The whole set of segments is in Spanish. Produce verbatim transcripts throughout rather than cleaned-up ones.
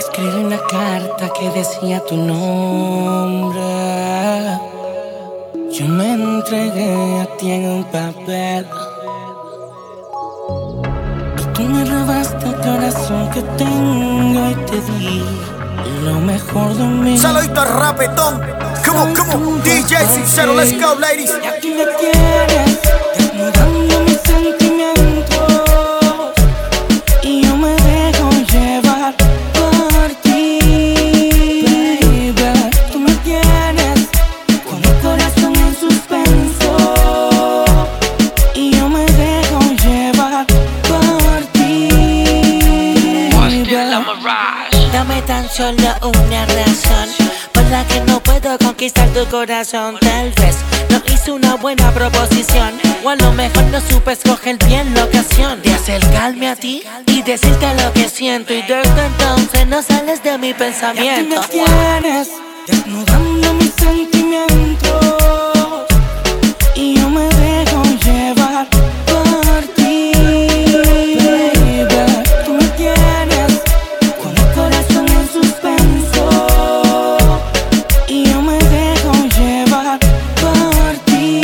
Escribí una carta que decía tu nombre. Yo me entregué a ti en un papel. Y tú me robaste el corazón que tengo y te di lo mejor de mí. Saludito rapetón. Come on, come on. D J Sincero, let's go, ladies. Y aquí me tienes desnudando mis sentimientos. Y yo me dejo llevar por ti, baby. Tú me tienes con el corazón en suspenso. Y yo me dejo llevar por ti, baby. Dame tan solo una razón por la que no puedo conquistar tu corazón. Tal vez no hice una buena proposición, o a lo mejor no supe escoger bien la ocasión de acercarme a ti y decirte lo que siento. Y desde entonces no sales de mi pensamiento. Y aquí me tienes desnudando mis sentimientos. Y yo me dejo llevar por ti, baby. Tú me tienes con el corazón en suspenso. Y yo me dejo llevar por ti,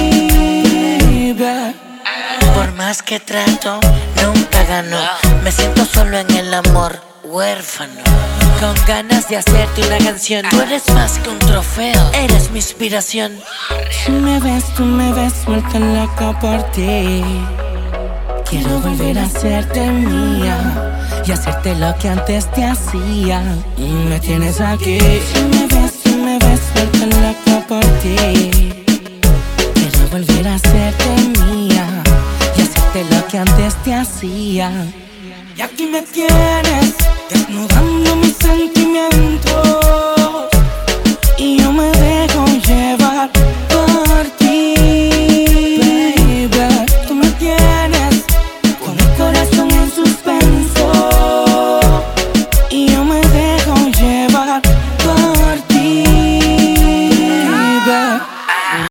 baby. Por más que trato, nunca gano. Me siento solo en el amor, huérfano, con ganas de hacerte una canción. Tú eres más que un trofeo, eres mi inspiración. Si me ves, tú me ves, vuelta loca por ti. Quiero volver a hacerte mía y hacerte lo que antes te hacía. Y me tienes aquí. Si me ves, tú me ves, vuelta loca por ti. Quiero volver a hacerte mía y hacerte lo que antes te hacía. Y aquí me tienes desnudando